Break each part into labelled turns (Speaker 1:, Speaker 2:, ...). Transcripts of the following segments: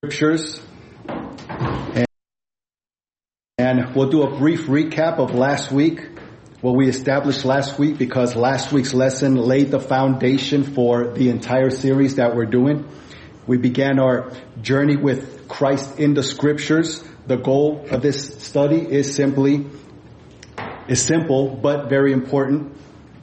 Speaker 1: Scriptures, and we'll do a brief recap of last week, what we established last week, because last week's lesson laid the foundation for the entire series that we're doing. We began our journey with Christ in the Scriptures. The goal of this study is simple but very important.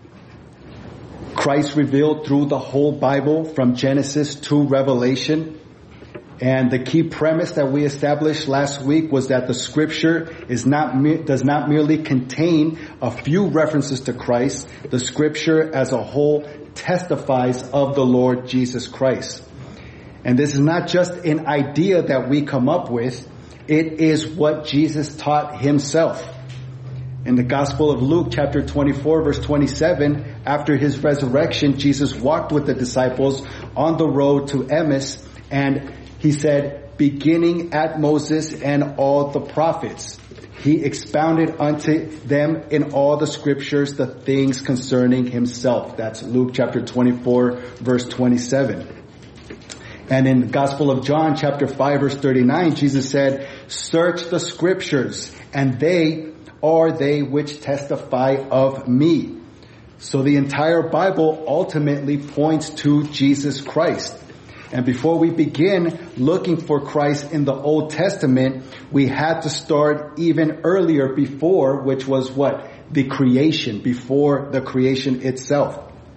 Speaker 1: Christ revealed through the whole Bible from Genesis to Revelation. And the key premise that we established last week was that the Scripture does not merely contain a few references to Christ. The Scripture as a whole testifies of the Lord Jesus Christ. And this is not just an idea that we come up with. It is what Jesus taught himself. In the Gospel of Luke, chapter 24, verse 27, after his resurrection, Jesus walked with the disciples on the road to Emmaus, and he said, beginning at Moses and all the prophets, he expounded unto them in all the Scriptures the things concerning himself. That's Luke chapter 24, verse 27. And in the Gospel of John, chapter 5, verse 39, Jesus said, search the Scriptures, and they are they which testify of me. So the entire Bible ultimately points to Jesus Christ. And before we begin looking for Christ in the Old Testament, we had to start even earlier before, which was what? The creation, before the creation itself.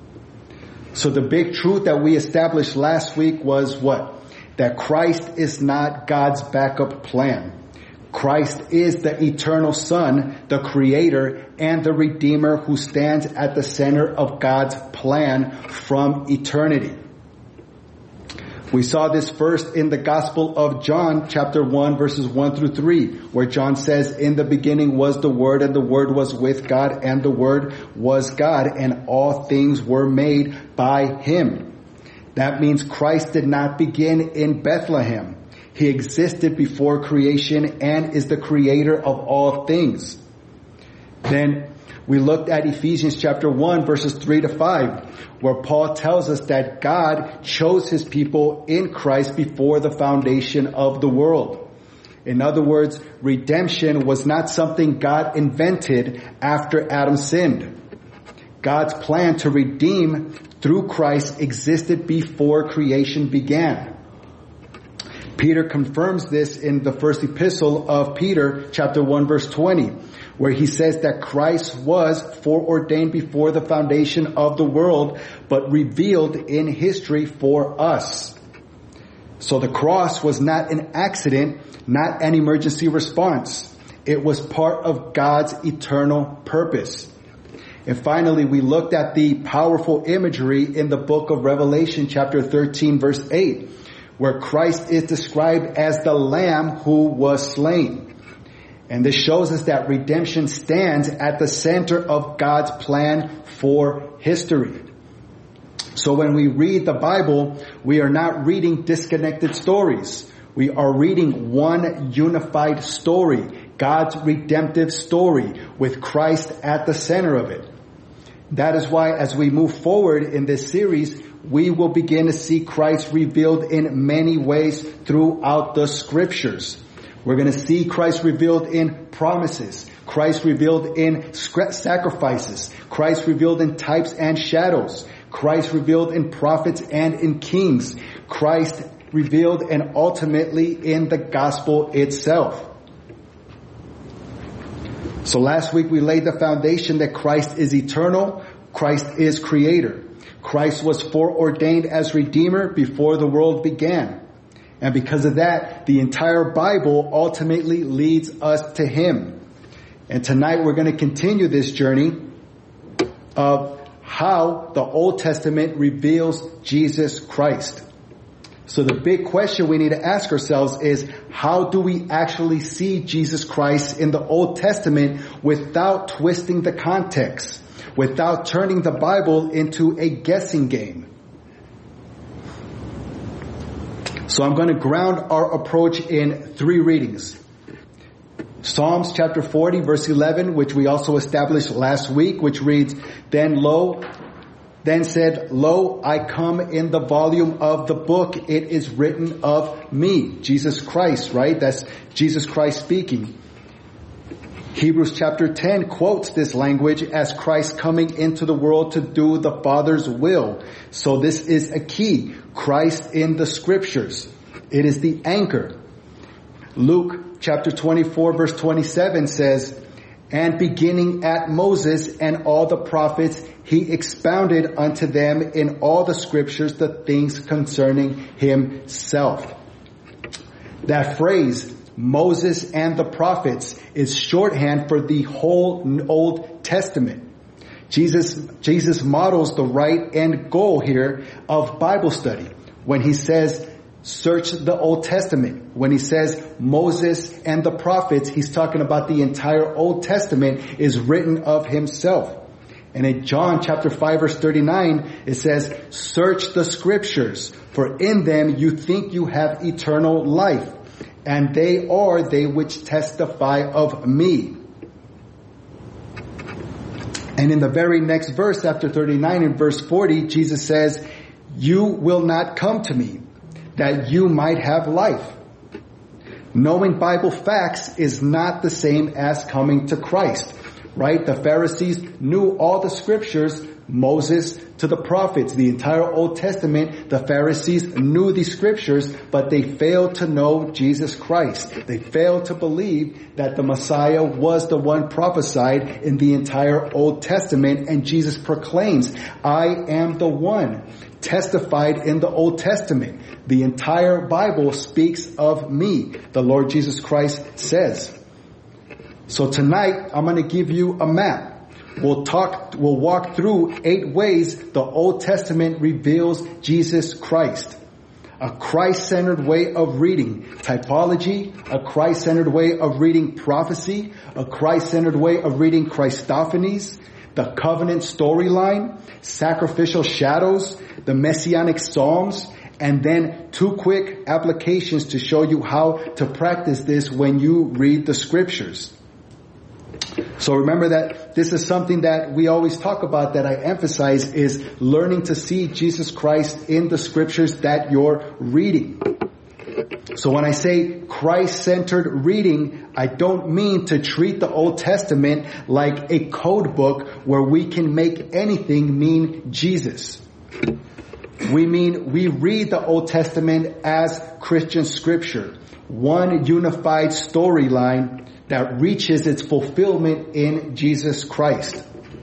Speaker 1: So the big truth that we established last week was what? That Christ is not God's backup plan. Christ is the eternal Son, the Creator, and the Redeemer who stands at the center of God's plan from eternity. We saw this first in the Gospel of John, chapter 1, verses 1 through 3, where John says, in the beginning was the Word, and the Word was with God, and the Word was God, and all things were made by Him. That means Christ did not begin in Bethlehem. He existed before creation and is the creator of all things. Then we looked at Ephesians chapter 1 verses 3 to 5, where Paul tells us that God chose his people in Christ before the foundation of the world. In other words, redemption was not something God invented after Adam sinned. God's plan to redeem through Christ existed before creation began. Peter confirms this in the first epistle of Peter, chapter 1, verse 20, where he says that Christ was foreordained before the foundation of the world, but revealed in history for us. So the cross was not an accident, not an emergency response. It was part of God's eternal purpose. And finally, we looked at the powerful imagery in the book of Revelation, chapter 13, verse 8, where Christ is described as the Lamb who was slain. And this shows us that redemption stands at the center of God's plan for history. So when we read the Bible, we are not reading disconnected stories. We are reading one unified story, God's redemptive story, with Christ at the center of it. That is why as we move forward in this series, we will begin to see Christ revealed in many ways throughout the Scriptures. We're going to see Christ revealed in promises, Christ revealed in sacrifices, Christ revealed in types and shadows, Christ revealed in prophets and in kings, Christ revealed and ultimately in the gospel itself. So last week we laid the foundation that Christ is eternal, Christ is creator. Christ was foreordained as Redeemer before the world began. And because of that, the entire Bible ultimately leads us to Him. And tonight we're going to continue this journey of how the Old Testament reveals Jesus Christ. So the big question we need to ask ourselves is, how do we actually see Jesus Christ in the Old Testament without twisting the context? Without turning the Bible into a guessing game? So I'm going to ground our approach in 3 readings. Psalms chapter 40 verse 11, which we also established last week, which reads, Then lo, then said, Lo, I come in the volume of the book. It is written of me. Jesus Christ, right? That's Jesus Christ speaking. Hebrews chapter 10 quotes this language as Christ coming into the world to do the Father's will. So this is a key. Christ in the scriptures. It is the anchor. Luke chapter 24 verse 27 says, And beginning at Moses and all the prophets, he expounded unto them in all the scriptures the things concerning himself. That phrase, Moses and the prophets, is shorthand for the whole Old Testament. Jesus models the right end goal here of Bible study when he says, search the Old Testament. When he says Moses and the prophets, he's talking about the entire Old Testament is written of himself. And in John chapter 5 verse 39, it says, search the scriptures, for in them you think you have eternal life, and they are they which testify of me. And in the very next verse, after 39 in verse 40, Jesus says, you will not come to me, that you might have life. Knowing Bible facts is not the same as coming to Christ, right? The Pharisees knew all the scriptures, Moses to the prophets, the entire Old Testament. The Pharisees knew the scriptures, but they failed to know Jesus Christ. They failed to believe that the Messiah was the one prophesied in the entire Old Testament. And Jesus proclaims, I am the one testified in the Old Testament. The entire Bible speaks of me, the Lord Jesus Christ says. So tonight, I'm going to give you a map. We'll walk through 8 ways the Old Testament reveals Jesus Christ. A Christ-centered way of reading typology, a Christ-centered way of reading prophecy, a Christ-centered way of reading Christophanies, the covenant storyline, sacrificial shadows, the messianic psalms, and then 2 quick applications to show you how to practice this when you read the scriptures. So remember that this is something that we always talk about, that I emphasize, is learning to see Jesus Christ in the scriptures that you're reading. So when I say Christ-centered reading, I don't mean to treat the Old Testament like a code book where we can make anything mean Jesus. We mean we read the Old Testament as Christian scripture, one unified storyline that reaches its fulfillment in Jesus Christ.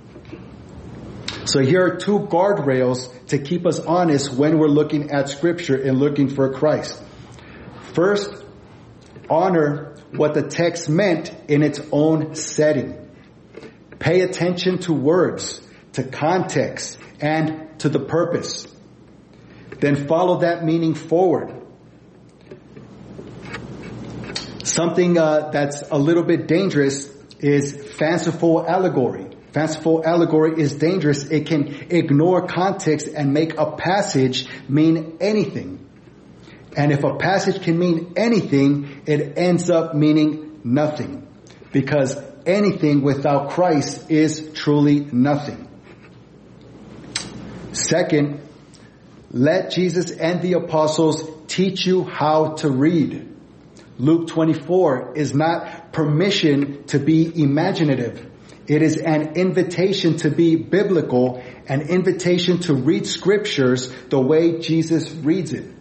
Speaker 1: So here are 2 guardrails to keep us honest when we're looking at scripture and looking for Christ. First, honor what the text meant in its own setting. Pay attention to words, to context, and to the purpose. Then follow that meaning forward. Something that's a little bit dangerous is fanciful allegory. Fanciful allegory is dangerous. It can ignore context and make a passage mean anything. And if a passage can mean anything, it ends up meaning nothing. Because anything without Christ is truly nothing. Second, let Jesus and the apostles teach you how to read. Luke 24 is not permission to be imaginative. It is an invitation to be biblical, an invitation to read scriptures the way Jesus reads it.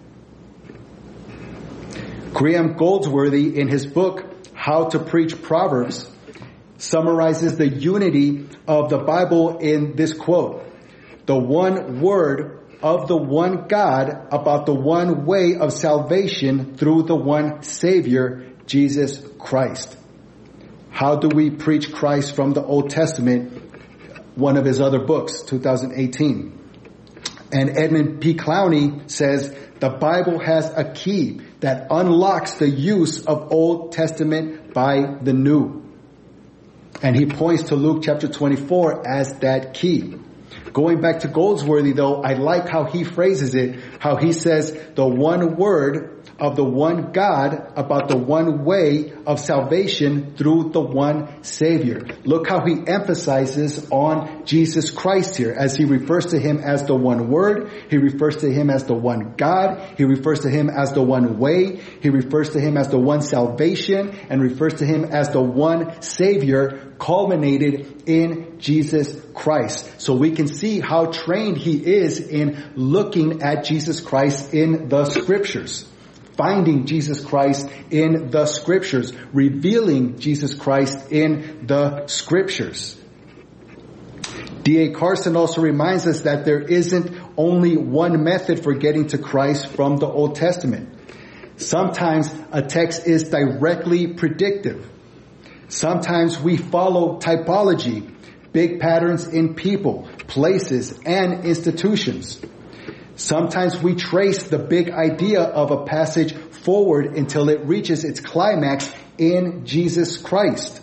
Speaker 1: Graham Goldsworthy, in his book, How to Preach Proverbs, summarizes the unity of the Bible in this quote: the one word of the one God about the one way of salvation through the one Savior, Jesus Christ. How do we preach Christ from the Old Testament? One of his other books, 2018. And Edmund P. Clowney says, the Bible has a key that unlocks the use of Old Testament by the New. And he points to Luke chapter 24 as that key. Going back to Goldsworthy, though, I like how he phrases it how he says the one word of the one God about the one way of salvation through the one Savior. Look how he emphasizes on Jesus Christ here as he refers to him as the one word. He refers to him as the one God. He refers to him as the one way. He refers to him as the one salvation and refers to him as the one Savior, culminated in Jesus Christ. So we can see how trained he is in looking at Jesus Christ in the scriptures. Finding Jesus Christ in the scriptures, revealing Jesus Christ in the scriptures. D.A. Carson also reminds us that there isn't only one method for getting to Christ from the Old Testament. Sometimes a text is directly predictive. Sometimes we follow typology, big patterns in people, places, and institutions. Sometimes we trace the big idea of a passage forward until it reaches its climax in Jesus Christ.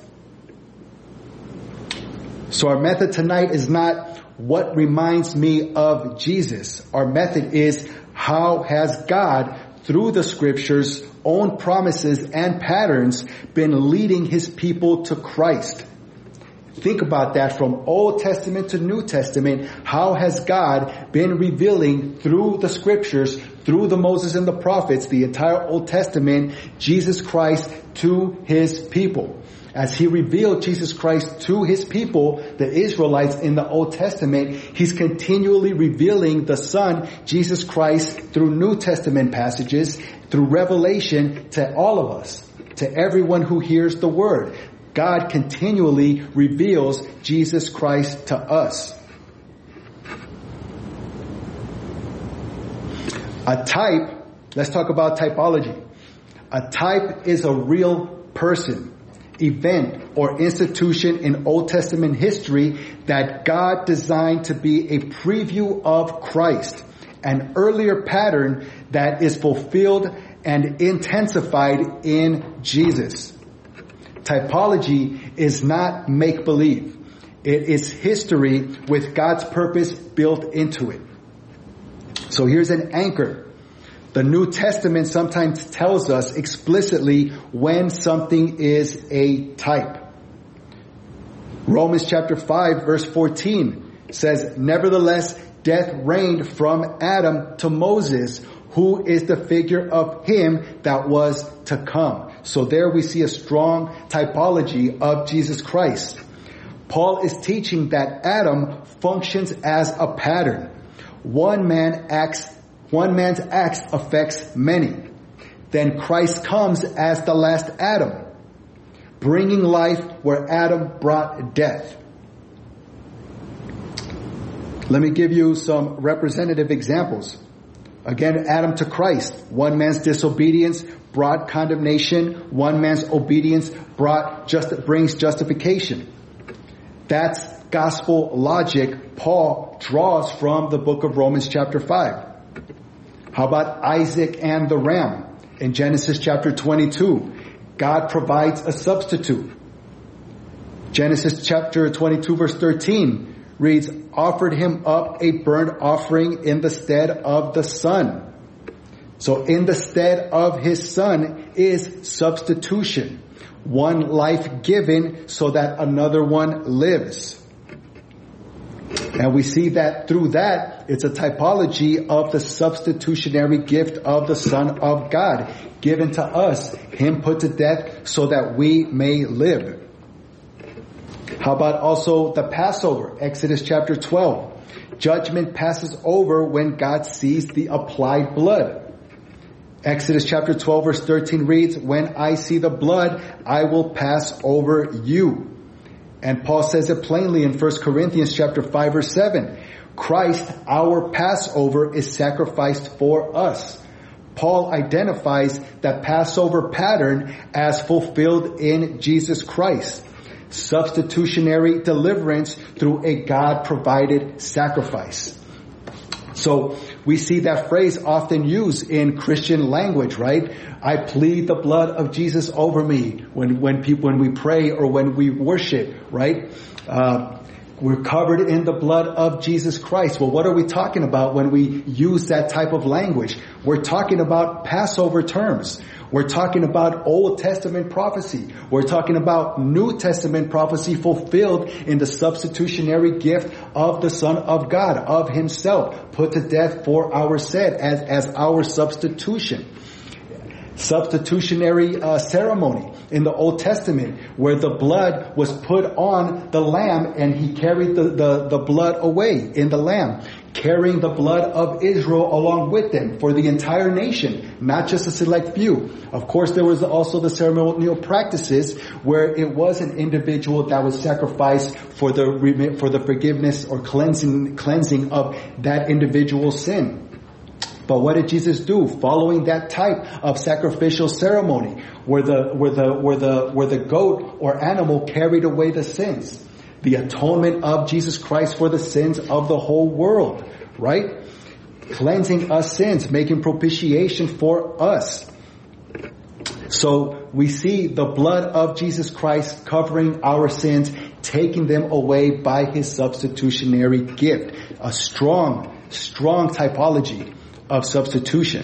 Speaker 1: So our method tonight is not what reminds me of Jesus. Our method is how has God, through the scriptures' own promises and patterns, been leading his people to Christ. Think about that from Old Testament to New Testament. How has God been revealing through the scriptures, through the Moses and the prophets, the entire Old Testament, Jesus Christ to his people? As he revealed Jesus Christ to his people, the Israelites in the Old Testament, he's continually revealing the Son, Jesus Christ, through New Testament passages, through revelation to all of us, to everyone who hears the word. God continually reveals Jesus Christ to us. A type, let's talk about typology. A type is a real person, event, or institution in Old Testament history that God designed to be a preview of Christ, an earlier pattern that is fulfilled and intensified in Jesus. Typology is not make-believe. It is history with God's purpose built into it. So here's an anchor. The New Testament sometimes tells us explicitly when something is a type. Romans chapter 5 verse 14 says, "Nevertheless, death reigned from Adam to Moses, who is the figure of him that was to come." So there we see a strong typology of Jesus Christ. Paul is teaching that Adam functions as a pattern. One man's acts affects many. Then Christ comes as the last Adam, bringing life where Adam brought death. Let me give you some representative examples. Again, Adam to Christ. One man's disobedience brought condemnation. One man's obedience brings justification. That's gospel logic Paul draws from the book of Romans chapter 5. How about Isaac and the ram? In Genesis chapter 22, God provides a substitute. Genesis chapter 22 verse 13 reads, "Offered him up a burnt offering in the stead of the son." So in the stead of his son is substitution. One life given so that another one lives. And we see that through that, it's a typology of the substitutionary gift of the Son of God, given to us, him put to death so that we may live. How about also the Passover? Exodus chapter 12. Judgment passes over when God sees the applied blood. Exodus chapter 12 verse 13 reads, "When I see the blood, I will pass over you." And Paul says it plainly in 1 Corinthians chapter 5 verse 7. Christ, our Passover, is sacrificed for us. Paul identifies that Passover pattern as fulfilled in Jesus Christ. Substitutionary deliverance through a God-provided sacrifice. So we see that phrase often used in Christian language, right? I plead the blood of Jesus over me when we pray or when we worship, right? We're covered in the blood of Jesus Christ. Well, what are we talking about when we use that type of language? We're talking about Passover terms. We're talking about Old Testament prophecy. We're talking about New Testament prophecy fulfilled in the substitutionary gift of the Son of God, of Himself, put to death for our sin as our substitution. Substitutionary ceremony in the Old Testament where the blood was put on the lamb and He carried the blood away in the lamb, carrying the blood of Israel along with them for the entire nation, not just a select few. Of course, there was also the ceremonial practices where it was an individual that was sacrificed for the forgiveness or cleansing of that individual's sin. But what did Jesus do? Following that type of sacrificial ceremony, where the goat or animal carried away the sins, the atonement of Jesus Christ for the sins of the whole world, right? Cleansing us sins, making propitiation for us. So we see the blood of Jesus Christ covering our sins, taking them away by His substitutionary gift. A strong typology of substitution.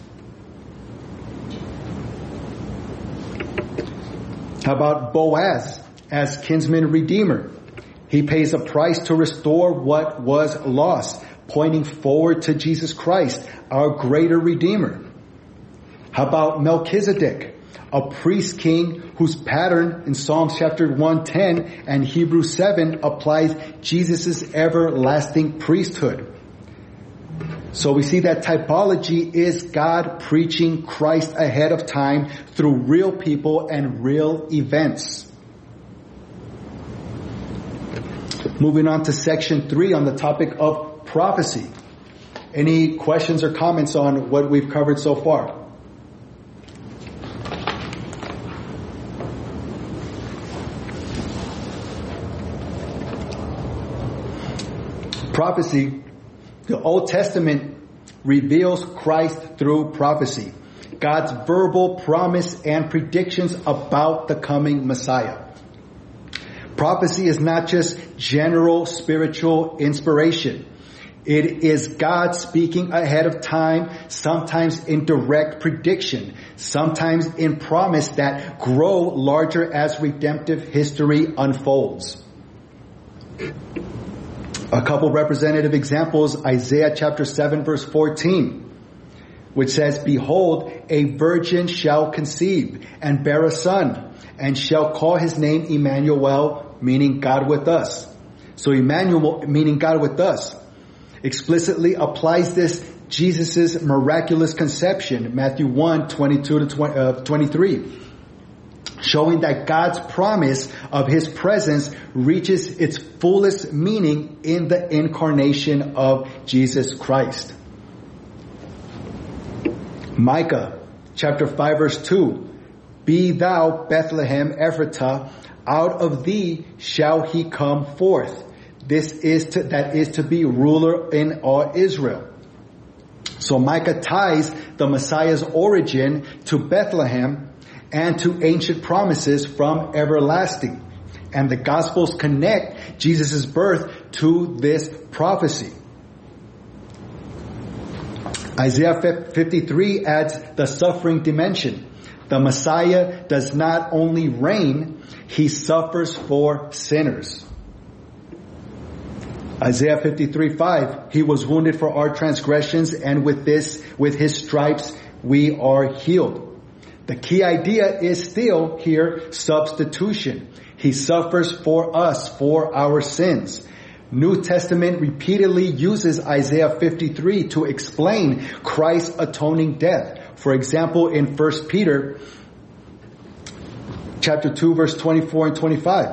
Speaker 1: How about Boaz as kinsman redeemer? He pays a price to restore what was lost, pointing forward to Jesus Christ, our greater redeemer. How about Melchizedek, a priest king whose pattern in Psalms chapter 110 and Hebrews 7 applies Jesus' everlasting priesthood. So we see that typology is God preaching Christ ahead of time through real people and real events. Moving on to section 3 on the topic of prophecy. Any questions or comments on what we've covered so far? Prophecy. The Old Testament reveals Christ through prophecy. God's verbal promise and predictions about the coming Messiah. Prophecy is not just general spiritual inspiration. It is God speaking ahead of time, sometimes in direct prediction, sometimes in promise that grow larger as redemptive history unfolds. A couple representative examples, Isaiah chapter 7 verse 14, which says, "Behold, a virgin shall conceive and bear a son, and shall call his name Emmanuel," meaning God with us. So Emmanuel, meaning God with us, explicitly applies this Jesus' miraculous conception, Matthew 1, 22 to 23. Showing that God's promise of His presence reaches its fullest meaning in the incarnation of Jesus Christ. Micah chapter 5 verse 2, "Be thou Bethlehem Ephratah, out of thee shall he come forth. That is to be ruler in all Israel." So Micah ties the Messiah's origin to Bethlehem and to ancient promises from everlasting. And the Gospels connect Jesus' birth to this prophecy. Isaiah 53 adds the suffering dimension. The Messiah does not only reign, He suffers for sinners. Isaiah 53:5, "He was wounded for our transgressions, and with His stripes we are healed." The key idea is still here substitution. He suffers for us, for our sins. New Testament repeatedly uses Isaiah 53 to explain Christ's atoning death. For example, in 1 Peter chapter 2 verse 24 and 25.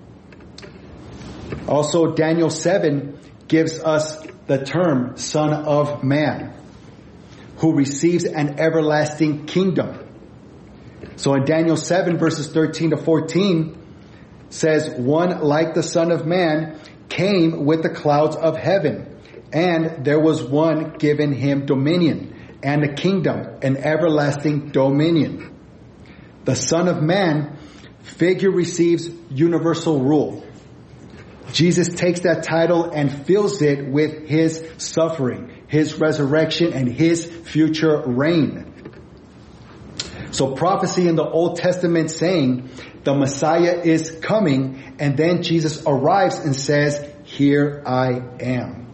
Speaker 1: Also, Daniel 7 gives us the term Son of Man, who receives an everlasting kingdom. So in Daniel 7 verses 13 to 14 says, "One like the Son of Man came with the clouds of heaven, and there was one given him dominion and a kingdom, an everlasting dominion." The Son of Man figure receives universal rule. Jesus takes that title and fills it with his suffering, his resurrection, and his future reign. So prophecy in the Old Testament saying the Messiah is coming, and then Jesus arrives and says, "Here I am."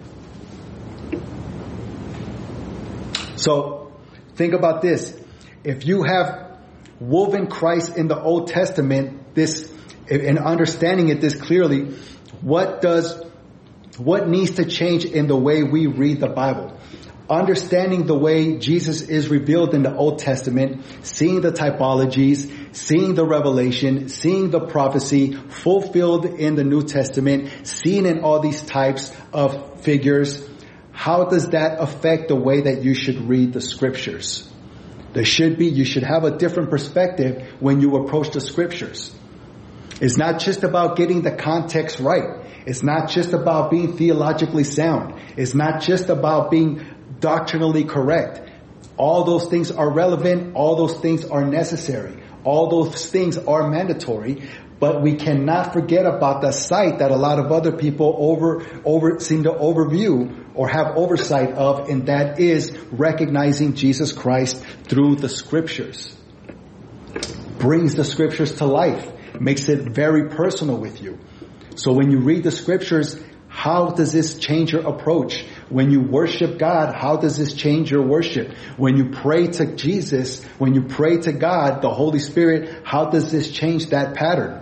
Speaker 1: So think about this. If you have woven Christ in the Old Testament, and understanding it this clearly, what needs to change in the way we read the Bible? Understanding the way Jesus is revealed in the Old Testament, seeing the typologies, seeing the revelation, seeing the prophecy fulfilled in the New Testament, seen in all these types of figures, how does that affect the way that you should read the scriptures? You should have a different perspective when you approach the scriptures. It's not just about getting the context right. It's not just about being theologically sound. It's not just about being doctrinally correct. All those things are relevant. All those things are necessary. All those things are mandatory. But we cannot forget about the sight that a lot of other people seem to overview or have oversight of, and that is recognizing Jesus Christ through the scriptures. Brings the scriptures to life. Makes it very personal with you. So when you read the scriptures, how does this change your approach? When you worship God, how does this change your worship? When you pray to Jesus, when you pray to God, the Holy Spirit, how does this change that pattern?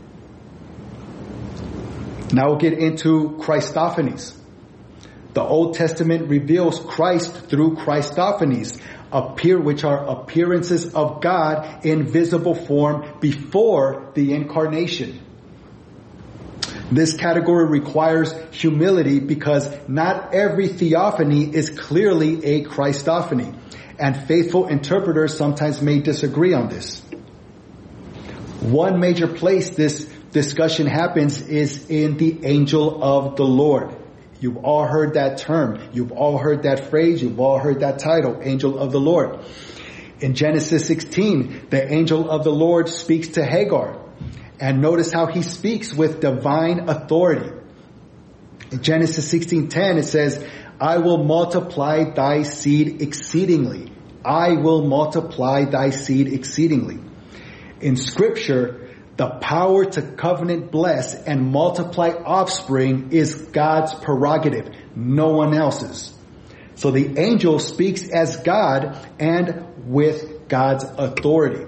Speaker 1: Now we'll get into Christophanies. The Old Testament reveals Christ through Christophanies, which are appearances of God in visible form before the incarnation. This category requires humility because not every theophany is clearly a Christophany, and faithful interpreters sometimes may disagree on this. One major place this discussion happens is in the angel of the Lord. You've all heard that term. You've all heard that phrase. You've all heard that title, angel of the Lord. In Genesis 16, the angel of the Lord speaks to Hagar. And notice how he speaks with divine authority. In Genesis 16:10, it says, "I will multiply thy seed exceedingly. I will multiply thy seed exceedingly." In Scripture, the power to covenant bless and multiply offspring is God's prerogative, no one else's. So the angel speaks as God and with God's authority.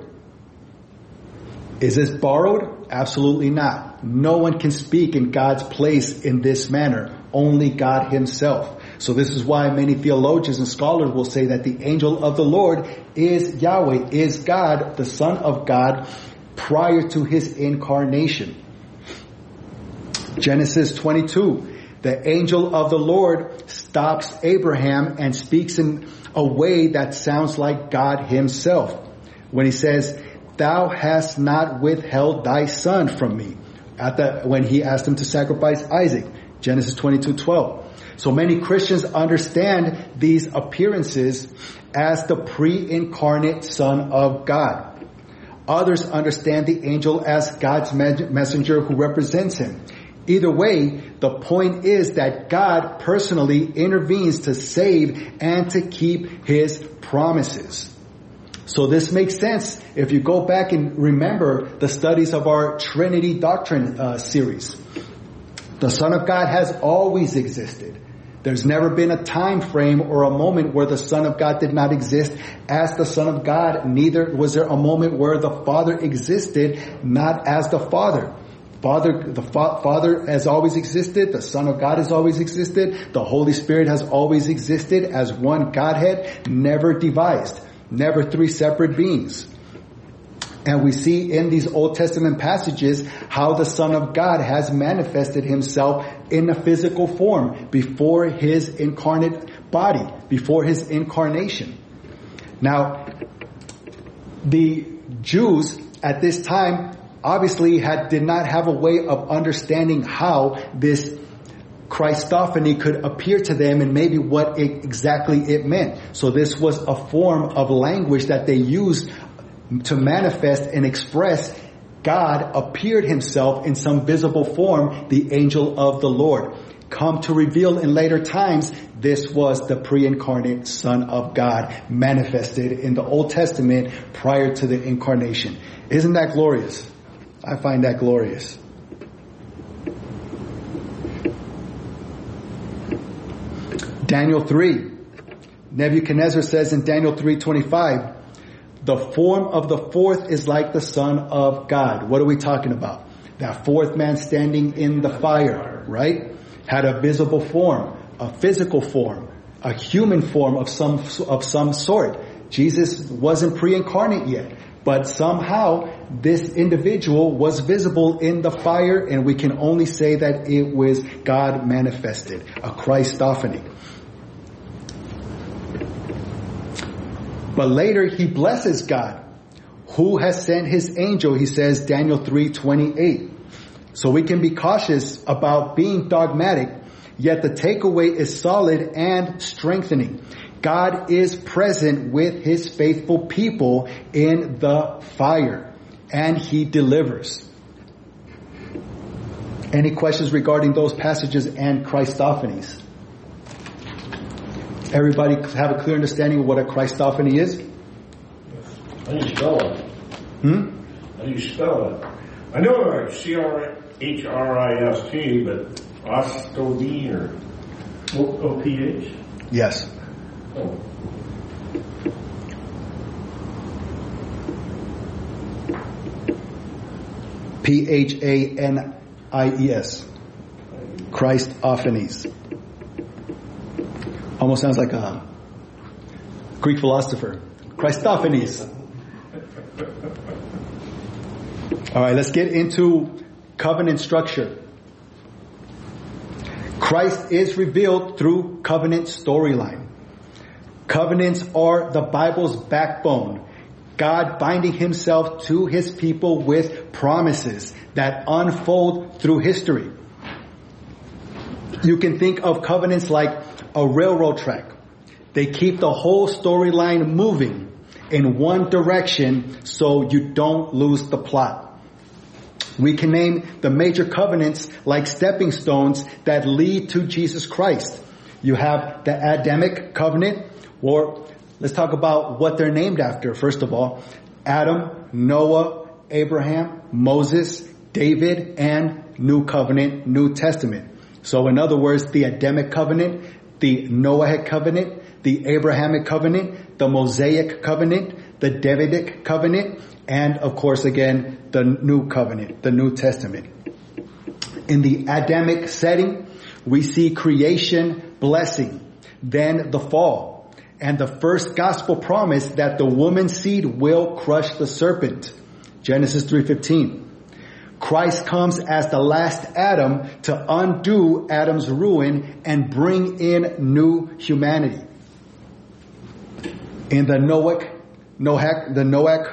Speaker 1: Is this borrowed? Absolutely not. No one can speak in God's place in this manner. Only God himself. So this is why many theologians and scholars will say that the angel of the Lord is Yahweh, is God, the Son of God, prior to his incarnation. Genesis 22, the angel of the Lord stops Abraham and speaks in a way that sounds like God himself. When he says, "Thou hast not withheld thy son from me," when he asked him to sacrifice Isaac, Genesis 22:12. So many Christians understand these appearances as the pre-incarnate Son of God. Others understand the angel as God's messenger who represents him. Either way, the point is that God personally intervenes to save and to keep his promises. So this makes sense if you go back and remember the studies of our Trinity Doctrine series. The Son of God has always existed. There's never been a time frame or a moment where the Son of God did not exist as the Son of God. Neither was there a moment where the Father existed not as the Father. The Father has always existed. The Son of God has always existed. The Holy Spirit has always existed as one Godhead, never devised, never three separate beings. And we see in these Old Testament passages how the Son of God has manifested himself in a physical form before his incarnate body, before his incarnation. Now, the Jews at this time obviously did not have a way of understanding how this Christophany could appear to them and maybe what exactly it meant. So this was a form of language that they used to manifest and express God appeared himself in some visible form, the angel of the Lord. Come to reveal in later times, this was the pre-incarnate Son of God manifested in the Old Testament prior to the incarnation. Isn't that glorious? I find that glorious. Daniel 3. Nebuchadnezzar says in Daniel 3:25, the form of the fourth is like the Son of God. What are we talking about? That fourth man standing in the fire, right? Had a visible form, a physical form, a human form of some sort. Jesus wasn't pre-incarnate yet, but somehow this individual was visible in the fire, and we can only say that it was God manifested, a Christophany. But later he blesses God, who has sent his angel, he says, Daniel 3:28. So we can be cautious about being dogmatic, yet the takeaway is solid and strengthening. God is present with his faithful people in the fire, and he delivers. Any questions regarding those passages and Christophanies? Everybody have a clear understanding of what a Christophany is?
Speaker 2: How do you spell it? How do you spell it? I know C-R-H-R-I-S-T, but Ostodine or O-P-H?
Speaker 1: Yes.
Speaker 2: Oh.
Speaker 1: P-H-A-N-I-E-S. Christophanies. Almost sounds like a Greek philosopher. Christophanies. All right, let's get into covenant structure. Christ is revealed through covenant storyline. Covenants are the Bible's backbone. God binding himself to his people with promises that unfold through history. You can think of covenants like a railroad track. They keep the whole storyline moving in one direction so you don't lose the plot. We can name the major covenants like stepping stones that lead to Jesus Christ. You have the Adamic covenant, or let's talk about what they're named after. First of all, Adam, Noah, Abraham, Moses, David, and New Covenant, New Testament. So in other words, the Adamic covenant, the Noahic covenant, the Abrahamic covenant, the Mosaic covenant, the Davidic covenant, and of course again, the New Covenant, the New Testament. In the Adamic setting, we see creation, blessing, then the fall, and the first gospel promise that the woman's seed will crush the serpent. Genesis 3:15. Christ comes as the last Adam to undo Adam's ruin and bring in new humanity. In the Noahic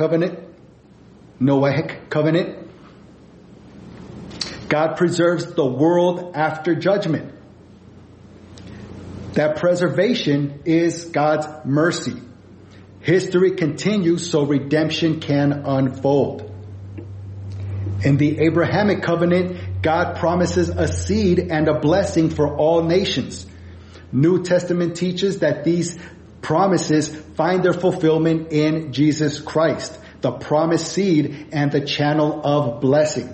Speaker 1: covenant, God preserves the world after judgment. That preservation is God's mercy. History continues so redemption can unfold. In the Abrahamic covenant, God promises a seed and a blessing for all nations. New Testament teaches that these promises find their fulfillment in Jesus Christ, the promised seed and the channel of blessing.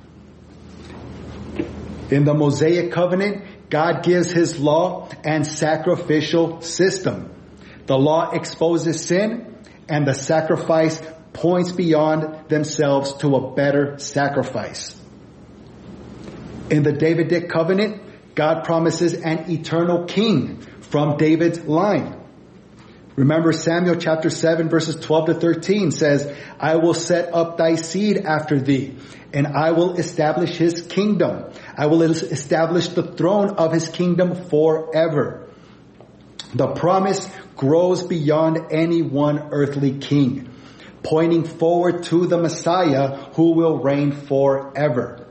Speaker 1: In the Mosaic covenant, God gives his law and sacrificial system. The law exposes sin, and the sacrifice points beyond themselves to a better sacrifice. In the Davidic covenant, God promises an eternal king from David's line. Remember Samuel chapter 7 verses 12 to 13 says, I will set up thy seed after thee, and I will establish his kingdom. I will establish the throne of his kingdom forever. The promise grows beyond any one earthly king, pointing forward to the Messiah who will reign forever.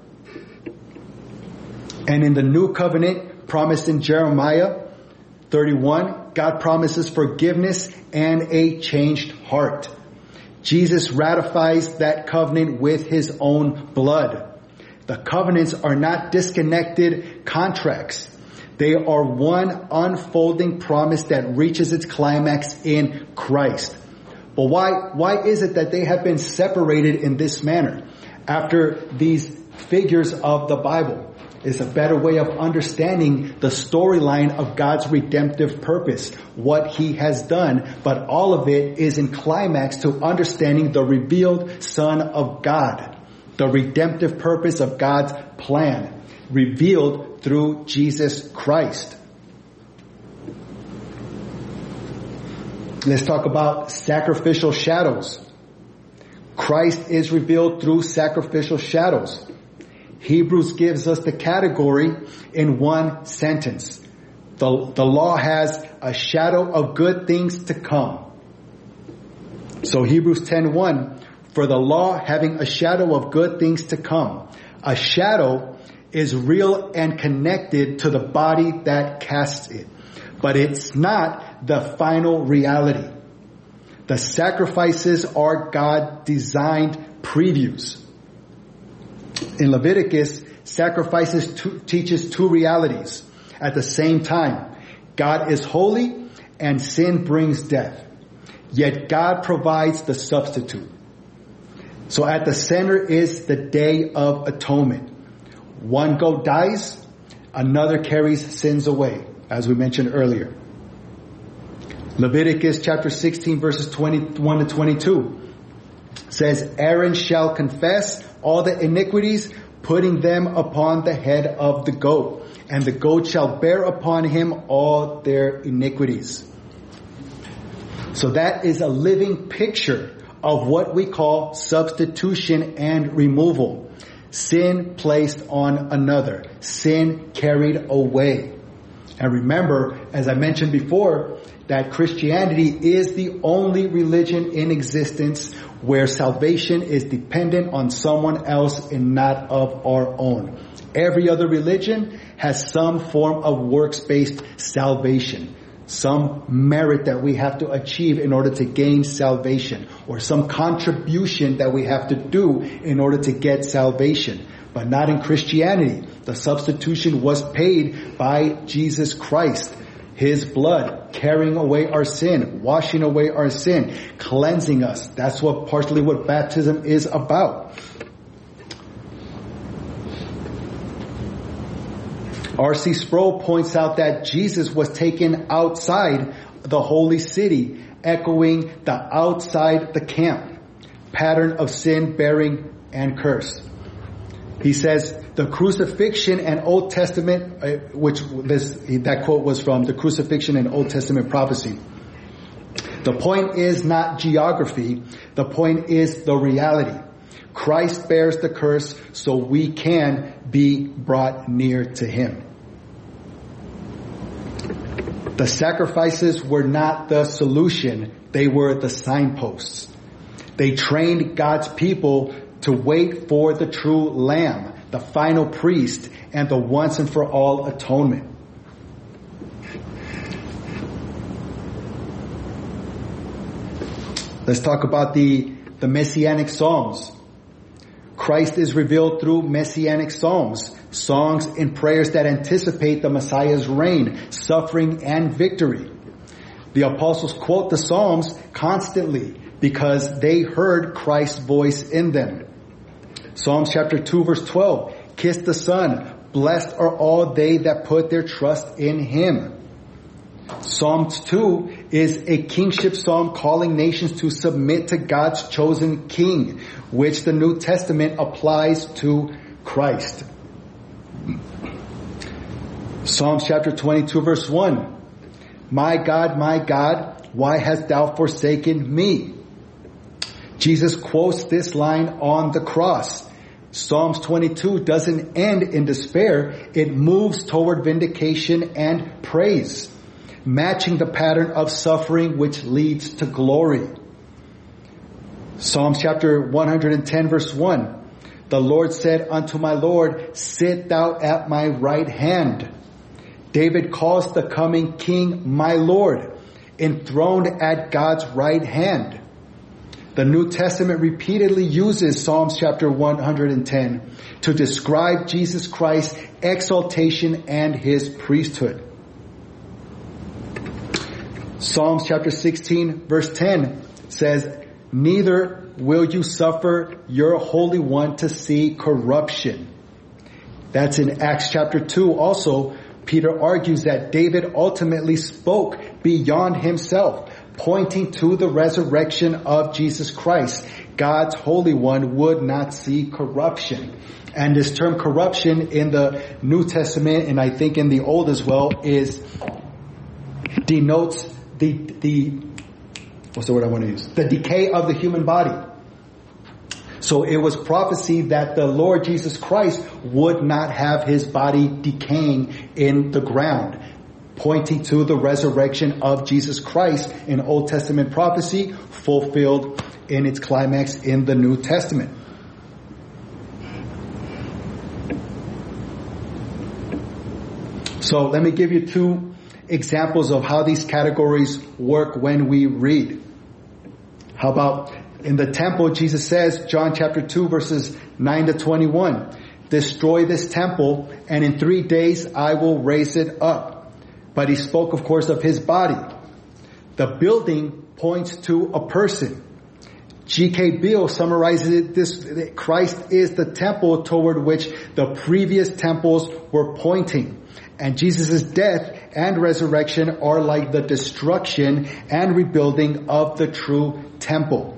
Speaker 1: And in the new covenant promised in Jeremiah 31, God promises forgiveness and a changed heart. Jesus ratifies that covenant with his own blood. The covenants are not disconnected contracts. They are one unfolding promise that reaches its climax in Christ. But why is it that they have been separated in this manner? After these figures of the Bible is a better way of understanding the storyline of God's redemptive purpose, what he has done, but all of it is in climax to understanding the revealed Son of God, the redemptive purpose of God's plan, revealed through Jesus Christ. Let's talk about sacrificial shadows. Christ is revealed through sacrificial shadows. Hebrews gives us the category in one sentence. The law has a shadow of good things to come. So Hebrews 10:1, for the law having a shadow of good things to come. A shadow is real and connected to the body that casts it, but it's not the final reality. The sacrifices are God-designed previews. In Leviticus, sacrifices teaches two realities at the same time. God is holy and sin brings death. Yet God provides the substitute. So at the center is the Day of Atonement. One goat dies, another carries sins away, as we mentioned earlier. Leviticus chapter 16 verses 21 to 22 says, Aaron shall confess all the iniquities, putting them upon the head of the goat, and the goat shall bear upon him all their iniquities. So that is a living picture of what we call substitution and removal. Sin placed on another. Sin carried away. And remember, as I mentioned before, that Christianity is the only religion in existence where salvation is dependent on someone else and not of our own. Every other religion has some form of works-based salvation, some merit that we have to achieve in order to gain salvation, or some contribution that we have to do in order to get salvation. But not in Christianity. The substitution was paid by Jesus Christ. His blood carrying away our sin, washing away our sin, cleansing us. That's what partially what baptism is about. R.C. Sproul points out that Jesus was taken outside the holy city, echoing the outside the camp pattern of sin bearing and curse. He says the crucifixion and Old Testament, that quote was from the crucifixion and Old Testament prophecy. The point is not geography. The point is the reality. Christ bears the curse so we can be brought near to him. The sacrifices were not the solution. They were the signposts. They trained God's people to wait for the true Lamb, the final priest, and the once and for all atonement. Let's talk about the Messianic Psalms. Christ is revealed through Messianic Psalms, songs and prayers that anticipate the Messiah's reign, suffering, and victory. The apostles quote the Psalms constantly because they heard Christ's voice in them. Psalms chapter 2 verse 12, kiss the Son, blessed are all they that put their trust in him. Psalms 2 is a kingship psalm calling nations to submit to God's chosen king, which the New Testament applies to Christ. Psalms chapter 22 verse 1, my God, why hast thou forsaken me? Jesus quotes this line on the cross. Psalms 22 doesn't end in despair. It moves toward vindication and praise, matching the pattern of suffering which leads to glory. Psalms chapter 110 verse 1. The Lord said unto my Lord, sit thou at my right hand. David calls the coming king my Lord, enthroned at God's right hand. The New Testament repeatedly uses Psalms chapter 110 to describe Jesus Christ's exaltation and his priesthood. Psalms chapter 16 verse 10 says, "Neither will you suffer your Holy One to see corruption." That's in Acts chapter 2 also. Peter argues that David ultimately spoke beyond himself, pointing to the resurrection of Jesus Christ. God's Holy One would not see corruption. And this term corruption in the New Testament, and I think in the Old as well, denotes what's the word I want to use? The decay of the human body. So it was prophesied that the Lord Jesus Christ would not have his body decaying in the ground, pointing to the resurrection of Jesus Christ in Old Testament prophecy, fulfilled in its climax in the New Testament. So let me give you two examples of how these categories work when we read. How about in the temple, Jesus says, John chapter 2 verses 9 to 21, "Destroy this temple, and in 3 days I will raise it up." But he spoke, of course, of his body. The building points to a person. G.K. Beale summarizes this: Christ is the temple toward which the previous temples were pointing. And Jesus' death and resurrection are like the destruction and rebuilding of the true temple.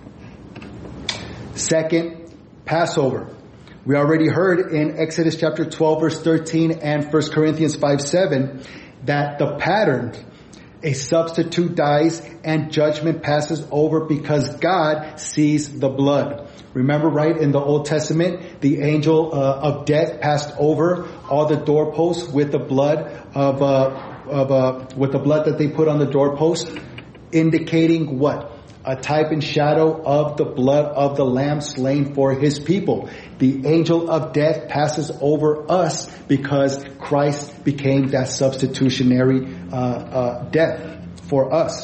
Speaker 1: Second, Passover. We already heard in Exodus chapter 12 verse 13 and 1 Corinthians 5:7 that the pattern, a substitute dies and judgment passes over because God sees the blood. Remember, right, in the Old Testament, the angel of death passed over all the doorposts with the blood with the blood that they put on the doorpost, indicating what? A type and shadow of the blood of the Lamb slain for his people. The angel of death passes over us because Christ became that substitutionary death for us.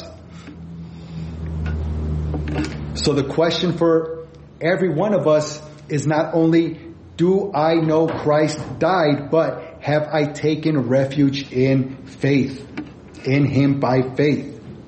Speaker 1: So the question for every one of us is not only, do I know Christ died, but have I taken refuge in faith, in him by faith?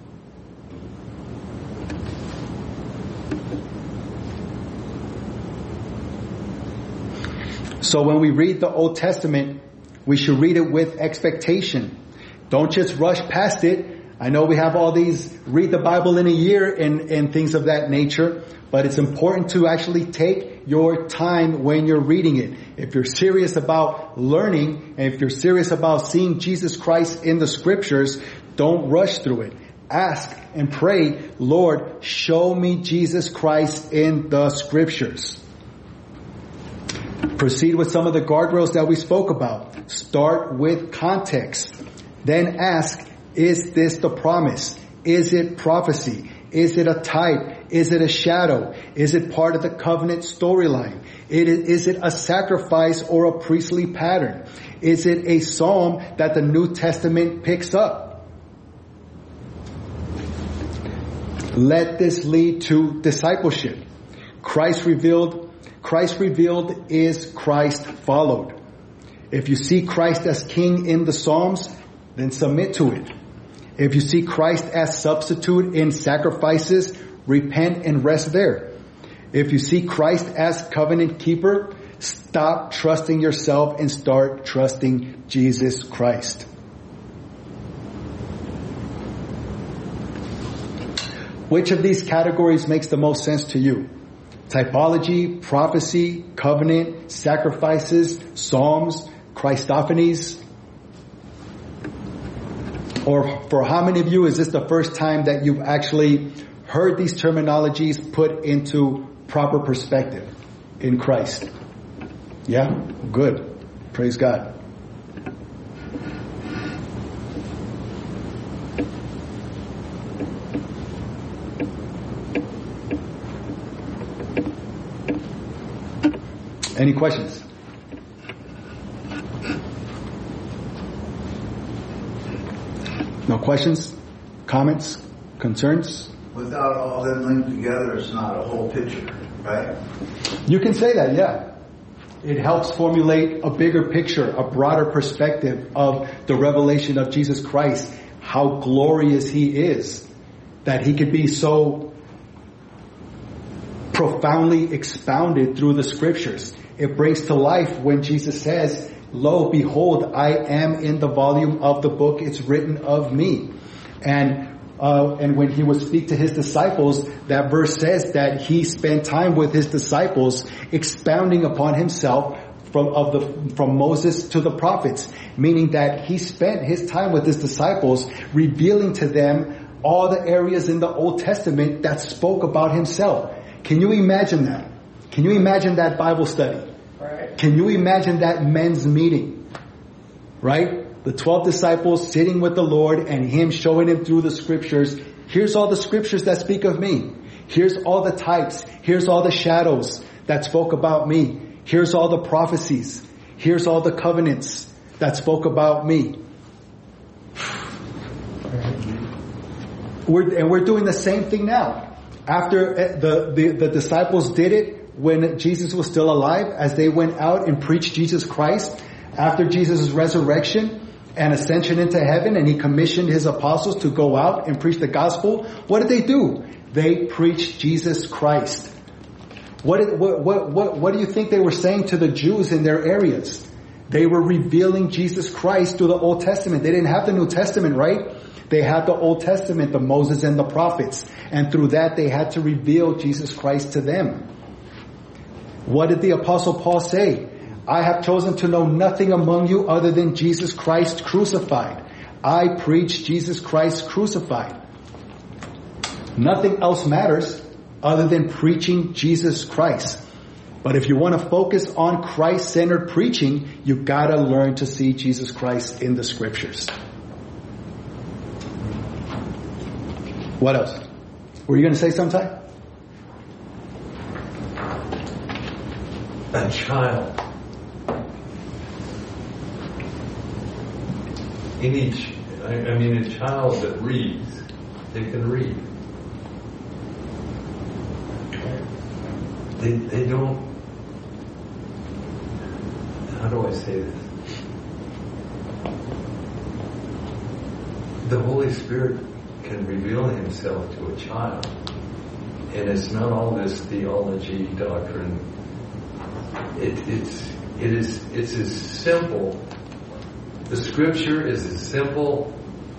Speaker 1: So when we read the Old Testament, we should read it with expectation. Don't just rush past it. I know we have all these read the Bible in a year and things of that nature, but it's important to actually take your time when you're reading it. If you're serious about learning, and if you're serious about seeing Jesus Christ in the scriptures, don't rush through it. Ask and pray, Lord, show me Jesus Christ in the scriptures. Proceed with some of the guardrails that we spoke about. Start with context. Then ask, is this the promise? Is it prophecy? Is it a type? Is it a shadow? Is it part of the covenant storyline? Is it a sacrifice or a priestly pattern? Is it a psalm that the New Testament picks up? Let this lead to discipleship. Christ revealed is Christ followed. If you see Christ as king in the Psalms, then submit to it. If you see Christ as substitute in sacrifices, repent and rest there. If you see Christ as covenant keeper, stop trusting yourself and start trusting Jesus Christ. Which of these categories makes the most sense to you? Typology, prophecy, covenant, sacrifices, psalms, Christophanies? Or for how many of you is this the first time that you've actually heard these terminologies put into proper perspective in Christ? Yeah? Good. Praise God. Any questions? No questions? Comments? Concerns?
Speaker 3: without all them linked together, it's not a whole picture, right?
Speaker 1: You can say that, yeah. It helps formulate a bigger picture, a broader perspective of the revelation of Jesus Christ, how glorious He is, that He could be so profoundly expounded through the Scriptures. It brings to life when Jesus says, "Lo, behold, I am in the volume of the book, it's written of me." And when He would speak to His disciples, that verse says that He spent time with His disciples expounding upon Himself from Moses to the prophets, meaning that He spent His time with His disciples revealing to them all the areas in the Old Testament that spoke about Himself. Can you imagine that? Can you imagine that Bible study?
Speaker 4: Right.
Speaker 1: Can you imagine that men's meeting? Right? The 12 disciples sitting with the Lord and Him showing Him through the Scriptures. Here's all the Scriptures that speak of me. Here's all the types. Here's all the shadows that spoke about me. Here's all the prophecies. Here's all the covenants that spoke about me. We're doing the same thing now. After the disciples did it when Jesus was still alive, as they went out and preached Jesus Christ, after Jesus' resurrection and ascension into heaven, and He commissioned His apostles to go out and preach the gospel, what did they do? They preached Jesus Christ. What do you think they were saying to the Jews in their areas? They were revealing Jesus Christ through the Old Testament. They didn't have the New Testament, right? They had the Old Testament, the Moses and the prophets. And through that, they had to reveal Jesus Christ to them. What did the Apostle Paul say? I have chosen to know nothing among you other than Jesus Christ crucified. I preach Jesus Christ crucified. Nothing else matters other than preaching Jesus Christ. But if you want to focus on Christ-centered preaching, you gotta learn to see Jesus Christ in the Scriptures. What else? Were you going to say something?
Speaker 5: A child. A child that reads, they can read. They don't, how do I say this? The Holy Spirit can reveal Himself to a child. And it's not all this theology, doctrine. It's as simple. The Scripture is as simple,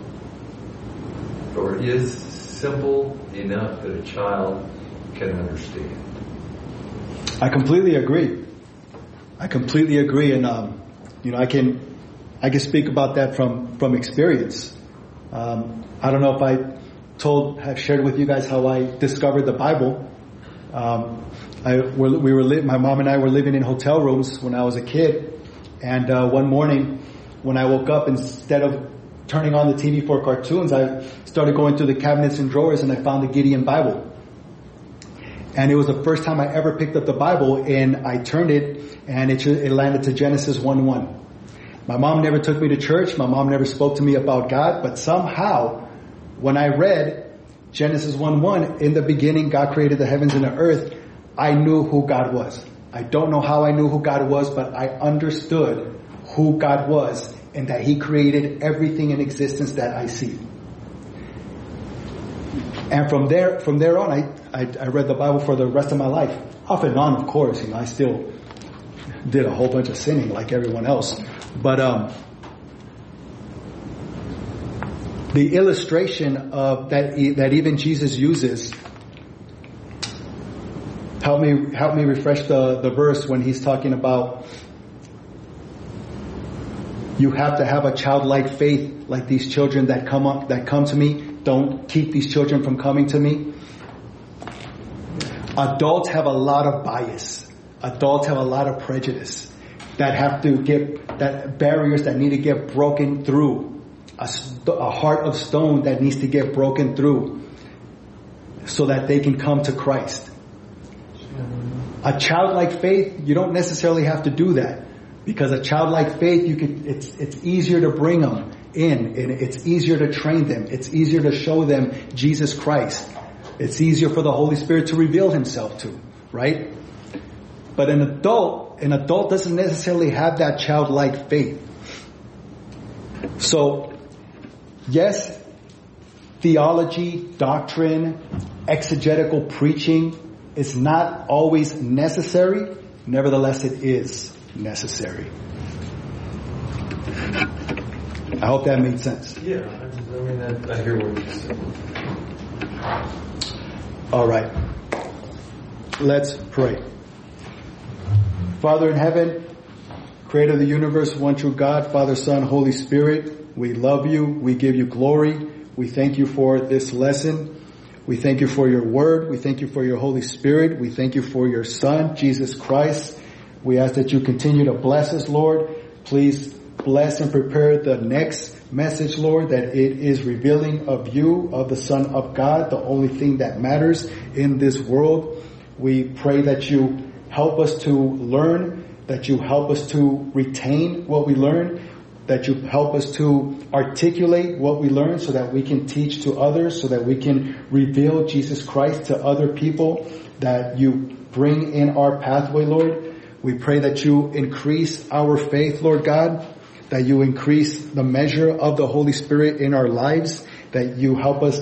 Speaker 5: or is simple enough that a child can understand.
Speaker 1: I completely agree. And I can speak about that from experience. I don't know if I have shared with you guys how I discovered the Bible. My mom and I were living in hotel rooms when I was a kid, and one morning when I woke up, instead of turning on the TV for cartoons, I started going through the cabinets and drawers, and I found the Gideon Bible. And it was the first time I ever picked up the Bible, and I turned it, and it landed to Genesis 1:1. My mom never took me to church. My mom never spoke to me about God, but somehow, when I read Genesis 1:1, in the beginning God created the heavens and the earth, I knew who God was. I don't know how I knew who God was, but I understood who God was and that He created everything in existence that I see. And from there on, I read the Bible for the rest of my life. Off and on, of course. I still did a whole bunch of sinning like everyone else. But the illustration of that even Jesus uses, help me refresh the verse when He's talking about you have to have a childlike faith like these children that come to me. Don't keep these children from coming to me. Adults have a lot of bias. Adults have a lot of prejudice that barriers that need to get broken through. A heart of stone that needs to get broken through so that they can come to Christ. A childlike faith, you don't necessarily have to do that, because a childlike faith, it's easier to bring them in, and it's easier to train them. It's easier to show them Jesus Christ. It's easier for the Holy Spirit to reveal himself to, right? But an adult doesn't necessarily have that childlike faith. So, yes, theology, doctrine, exegetical preaching is not always necessary. Nevertheless, it is necessary. I hope that made sense.
Speaker 5: Yeah, I mean, I hear what you're saying.
Speaker 1: All right. Let's pray. Father in heaven, creator of the universe, one true God, Father, Son, Holy Spirit, we love you. We give you glory. We thank you for this lesson. We thank you for your word. We thank you for your Holy Spirit. We thank you for your Son, Jesus Christ. We ask that you continue to bless us, Lord. Please bless and prepare the next message, Lord, that it is revealing of you, of the Son of God, the only thing that matters in this world. We pray that you help us to learn, that you help us to retain what we learn, that you help us to articulate what we learn so that we can teach to others, so that we can reveal Jesus Christ to other people that you bring in our pathway, Lord. We pray that you increase our faith, Lord God, that you increase the measure of the Holy Spirit in our lives, that you help us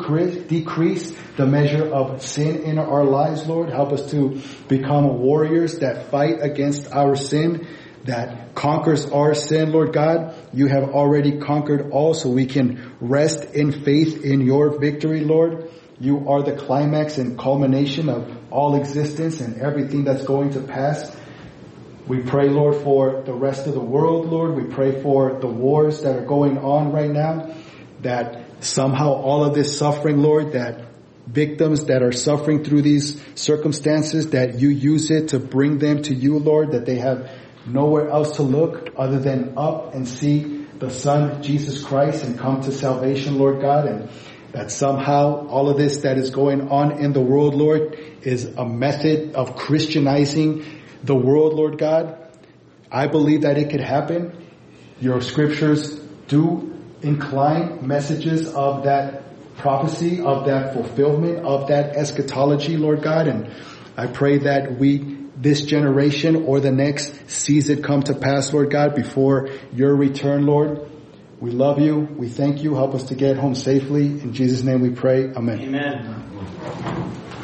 Speaker 1: decrease the measure of sin in our lives, Lord. Help us to become warriors that fight against our sin, that conquers our sin, Lord God. You have already conquered all, so we can rest in faith in your victory, Lord. You are the climax and culmination of all existence and everything that's going to pass. We pray, Lord, for the rest of the world, Lord. We pray for the wars that are going on right now, that somehow all of this suffering, Lord, that victims that are suffering through these circumstances, that you use it to bring them to you, Lord, that they have nowhere else to look other than up and see the Son, Jesus Christ, and come to salvation, Lord God, and that somehow all of this that is going on in the world, Lord, is a method of Christianizing the world, Lord God. I believe that it could happen. Your scriptures do incline messages of that prophecy, of that fulfillment, of that eschatology, Lord God. And I pray that this generation or the next, sees it come to pass, Lord God, before your return, Lord. We love you. We thank you. Help us to get home safely. In Jesus' name we pray. Amen.
Speaker 4: Amen.